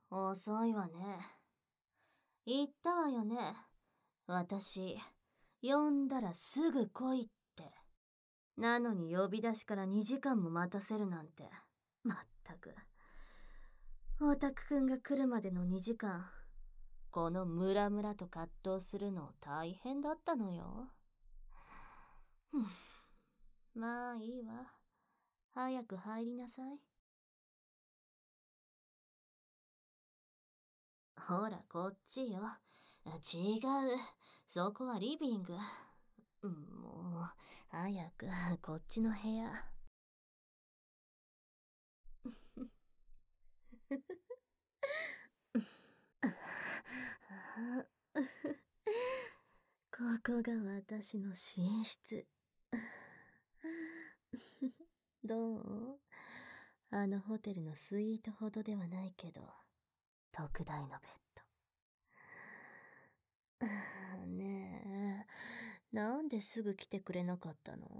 遅いわね。言ったわよね。私、呼んだらすぐ来いって。なのに呼び出しから2時間も待たせるなんて。まったく。オタクくんが来るまでの2時間、このムラムラと葛藤するの大変だったのよ。まあいいわ。早く入りなさい。ほら、こっちよ。違う。そこはリビング。もう、早く、こっちの部屋。ここが私の寝室。どう？あのホテルのスイートほどではないけど、特大のベッド。ねえ、なんですぐ来てくれなかったの？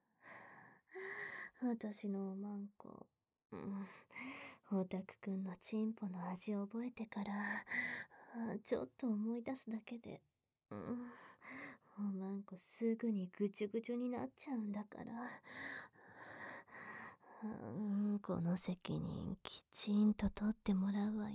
私のおまんこ。オタクくんのチンポの味を覚えてから、ちょっと思い出すだけで、おまんこすぐにぐちゅぐちゅになっちゃうんだから。この責任きちんと取ってもらうわよ。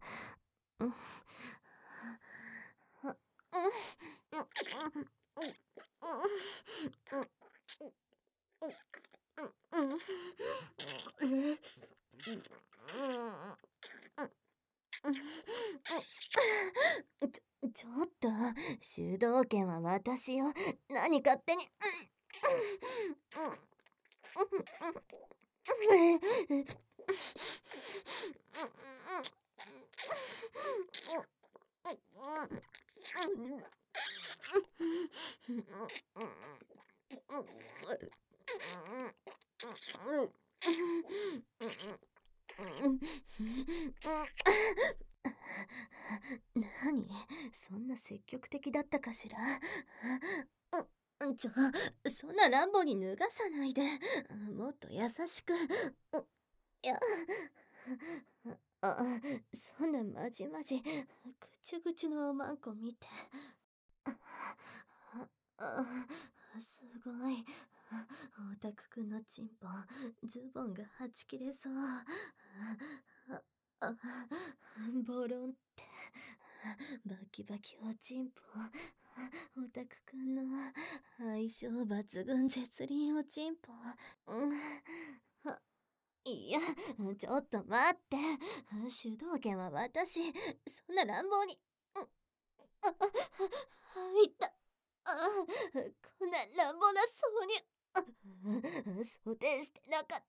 ちょっと、主導権は私よ。何勝手に。何？そんな積極的だったかしら？そんな乱暴に脱がさないで。もっと優しく。いや、そんなまじまじ、ぐちゅぐちゅのおまんこ見て。すごい。オタクくんのチンポ、ズボンがはち切れそう。ボロンって。バキバキおちんぽ。オタクくんの相性抜群絶倫おちんぽ。いや、ちょっと待って。主導権は私。そんな乱暴に。いった。こんな乱暴な挿入。想定してなかった。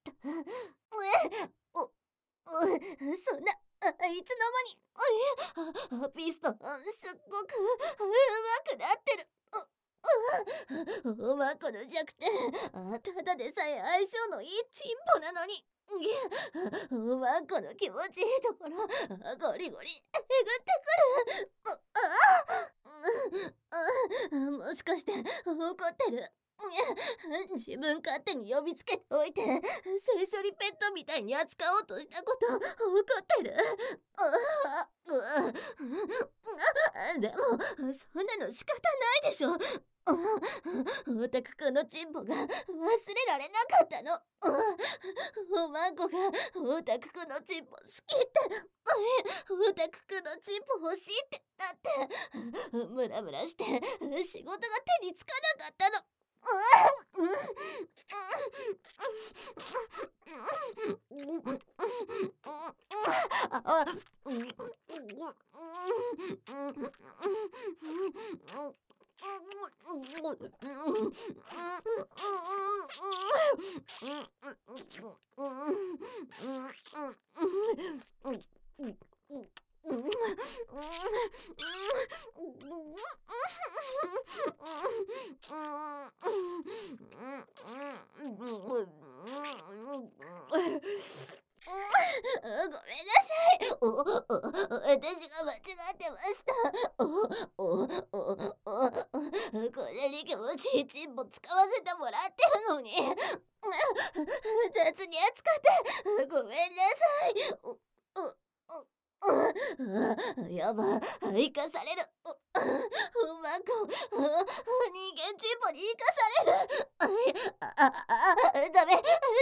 そんな、いつの間に。ピストン、すっごく、うまくなってる。おまんこの弱点、ただでさえ相性のいいチンポなのに。おまんこの気持ちいいところ、ゴリゴリえぐってくる。もしかして怒ってる？自分勝手に呼びつけておいて、性処理ペットみたいに扱おうとしたこと怒ってる？でもそんなの仕方ないでしょ。オタクくんのチンポが忘れられなかったの。おまんこがオタクくんのチンポ好きって、オタクくんのチンポ欲しいってだってムラムラして仕事が手につかなかったの。ごめんなさい。私が間違ってました。こんなに気持ちいいチンポ使わせてもらってるのに。雑に扱ってごめんなさい。 やばい、生かされる。うまく、人間チンポに生かされる。ダメ、ダメ、ダメ。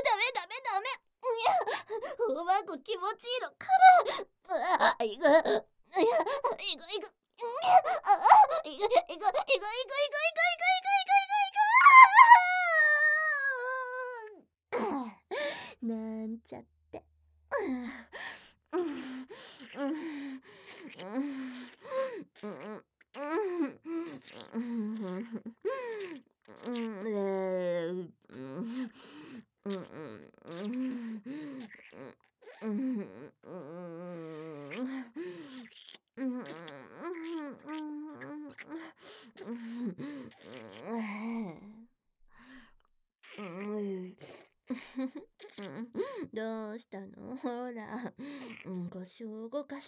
うまく気持ちいいのから。いく。いや、いく。いく。なんちゃって。どうしたの？ほら、腰を動かして。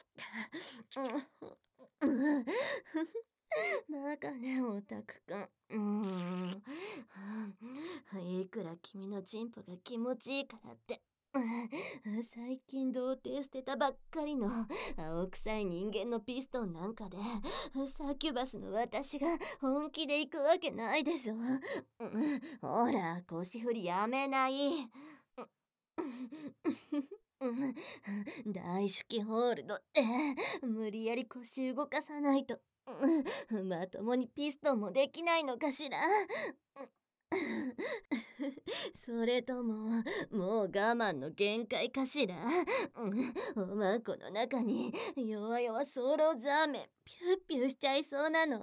バカね、オタクくん。いくら君のチンポが気持ちいいからって。最近童貞捨てたばっかりの青臭い人間のピストンなんかでサキュバスの私が本気で行くわけないでしょ。ほら、腰振りやめない。大手記ホールドって無理やり腰動かさないとまともにピストンもできないのかしら。それとももう我慢の限界かしら。おまんこの中に弱々ソロザーメンピュッピュしちゃいそうなの。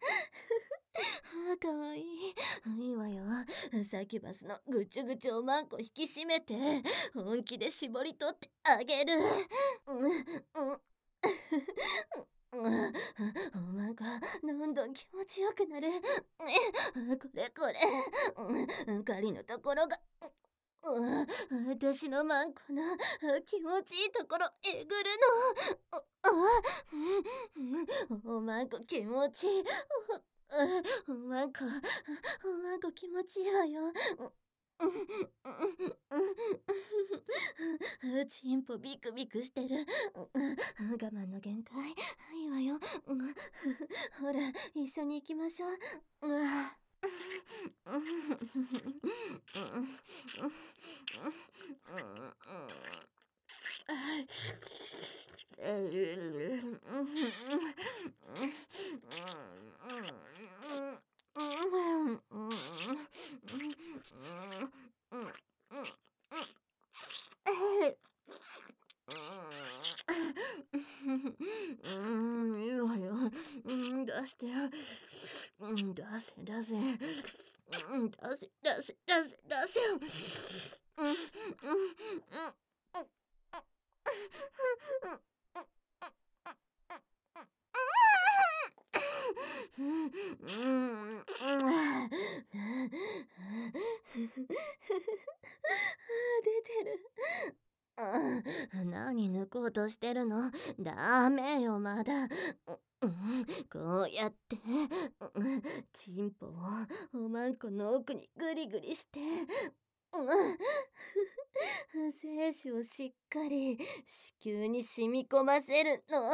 かわいい。いいわよ。サキュバスのぐちゅぐちゅおまんこ引き締めて本気で絞り取ってあげる。おまんこどんどん気持ちよくなる。これ狩りのところが私のまんこの気持ちいいところえぐるの。おまんこ気持ちいい。おまんこ気持ちいいわよ。チンポビクビクしてる。我慢の限界。いいわよ。ほら、一緒に行きましょう。いいわよ。出してよ。出せ。出せよ。出てる。何抜こうとしてるの？ダメよ、まだ。こうやってチンポをおまんこの奥にグリグリして精子をしっかり子宮に染み込ませるの。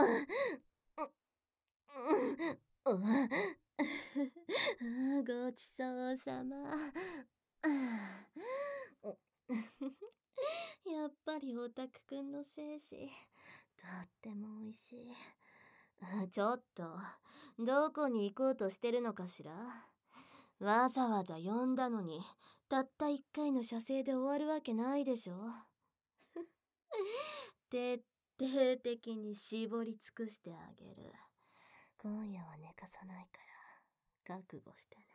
ごちそうさま。やっぱりオタクくんの精子とっても美味しい。ちょっとどこに行こうとしてるのかしら。わざわざ呼んだのにたった1回の射精で終わるわけないでしょ。徹底的に絞り尽くしてあげる。今夜は寝かさないから覚悟してね。